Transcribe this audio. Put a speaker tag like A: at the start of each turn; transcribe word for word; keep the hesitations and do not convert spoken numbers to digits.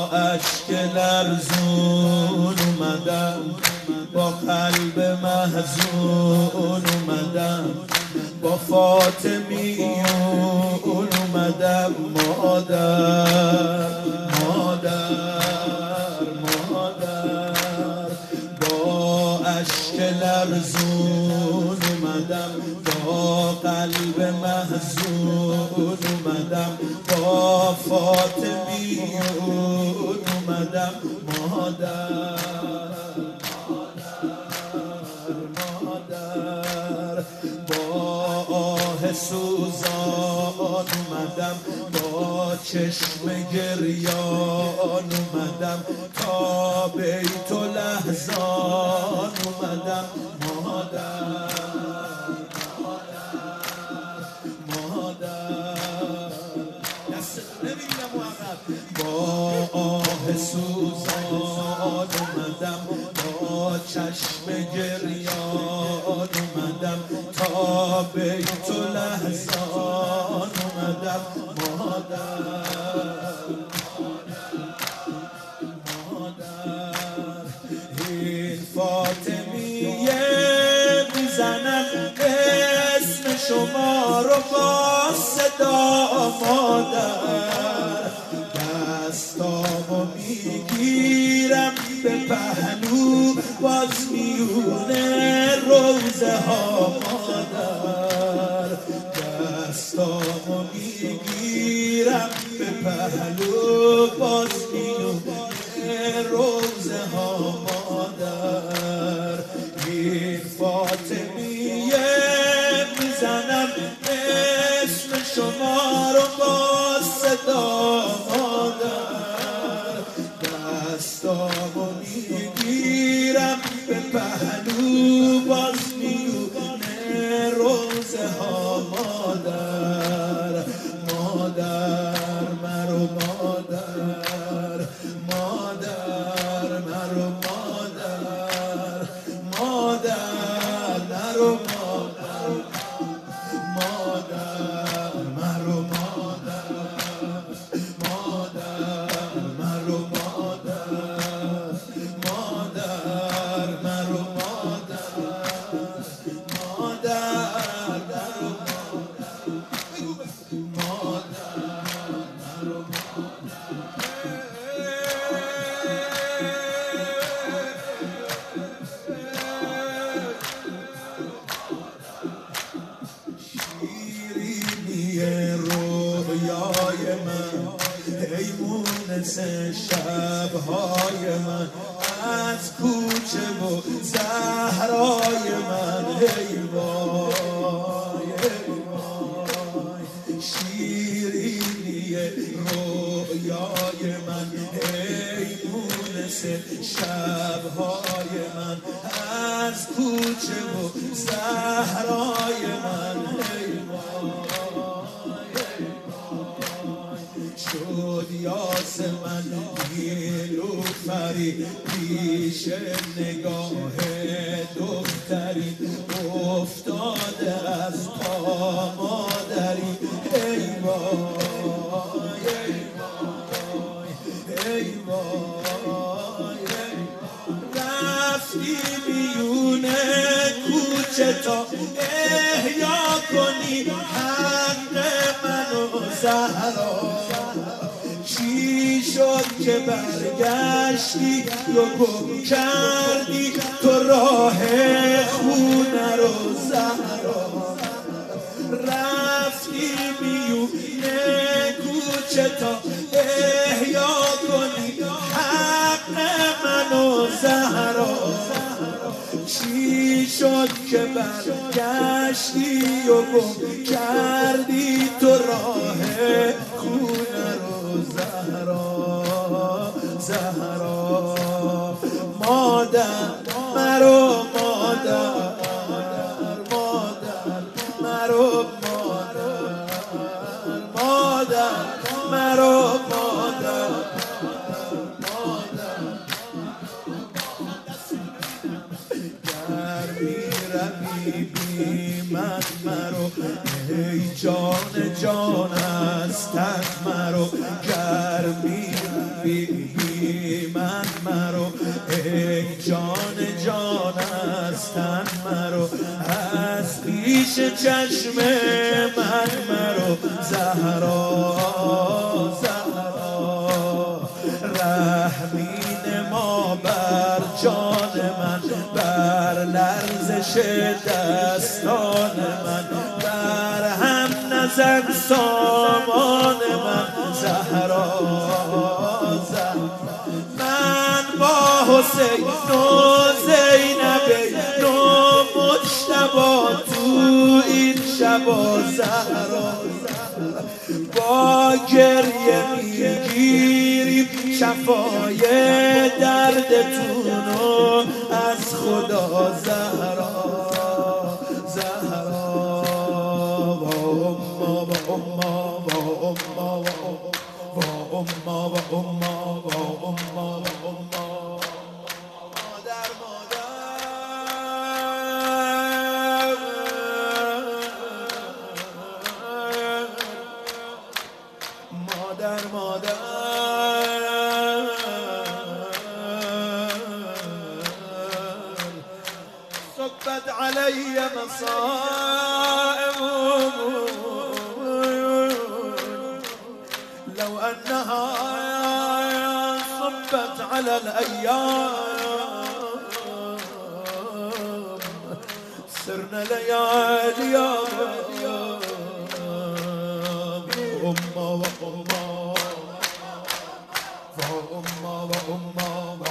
A: اشک لرزون اومدم، با قلب محزون اومدم، با فاطمیون اومدم. مادر مادر مادر، با اشک لرزون اومدم، با قلب محزون اومدم، با فاطمیون اومدم. مادر مادر، با آه سوزان اومدم، با چشم گریان اومدم، تا بیت الاحزان اومدم. مادر با آه سوزان اومدم، با چشم گریان اومدم، تا بیت الاحزان اومدم. مادر مادر، این فاطمیه میزنم اسم شما رو با صدا. مادر دستامو میگیرم به پهلو، باز میونه روزه ها. مادر دستامو میگیرم به پهلو، باز میونه روزه ها. مادر این فاطمیه میزنم اسم شما رو با صدا. مادر دستامو میگیرم به پهلو، باز میونه روزه ها. مادر مادر مرو، مادر مادر مرو، مادر مادر مرو، مادر مادر مرو، مادر مادر مرو، مادر مادر مرو، مادر مادر مرو، رویای من، حیوانس شبهای من، از کوچه و صحرای من. ای وای ای وای، شیرینی رویای من، حیوانس شبهای من، از کوچه و صحرای من. ای وای شد یاسمن نیلوفری پیش نگاه دختری، افتاده از پا مادری. ای وای ای وای ای وای، رفتی میونه کوچه تا احیا کنی حق منو زهرا. چی شد که برگشتی و گم کردی تو راه خونه رو زهرا. رفتی میونه کوچه تا احیا کنی حق منو زهرا. چی شد که برگشتی و گم کردی تو راه خونه رو زهرا. زهرا مادر مرو، مادر مادر مرو، مادر مادر مرو، مادر مادر. گر میروی بی من مرو، ای جان جان از تن مرو. گر میروی بی بی من مرو ای جان جان از تن مرو از پیش چشم من مرو زهرا زهرا رحمین ما بر جان من بر لرزش دستان من بر هم نزن سامان من زهرا زهرا من با حسین و زینب نو مجتبی تو این شبا زهرا با گریه میگیریم شفای دردتونو از خدا زهرا زهرا و اما و اما و اما و اما و اما و اما و اما مادر مادر مادر مادر صبت علي مصائب لو أنها صبت على الأيام سرنا ليالي أمه وأمه وأمه وأمه